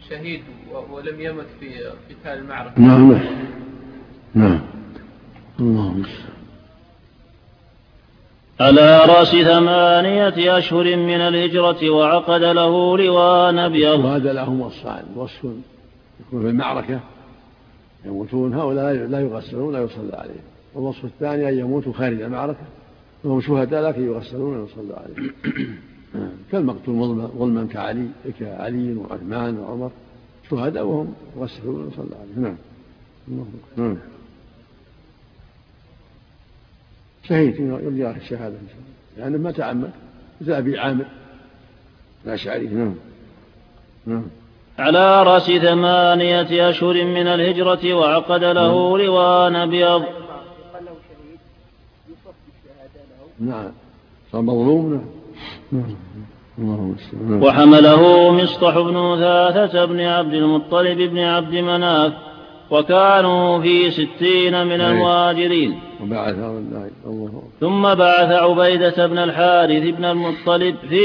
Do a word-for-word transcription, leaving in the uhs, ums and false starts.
شهيد ولم يمت في قتال المعركة. نعم نعم. اللهم على رأس ثمانية أشهر من الهجرة وعقد له لواء أبيض. وهذا لهم وصفان: وصف يكون في المعركة يموتون هؤلاء لا يغسلون لا يصلى عليهم، والوصف الثاني أن يموتوا خارج المعركة وهم شهداء لكن يغسلون ويصلى عليهم كالمقتول ظلما كعلي كعلي وعثمان وعمر شهداء وهم يغسلون ويصلى عليهم. نعم. شهيد يرجى له الشهادة إن شاء الله يعني ما تعمد مثل أبي عامر الأشعري. نعم نعم. على رأس ثمانية أشهر من الهجرة وعقد له لواء أبيض. نعم صار مظلوم. وحمله مصطح بن ثاثة بن عبد المطلب بن عبد مناف وكانوا في ستين من المهاجرين. ثم بعث عبيدة بن الحارث بن المطلب في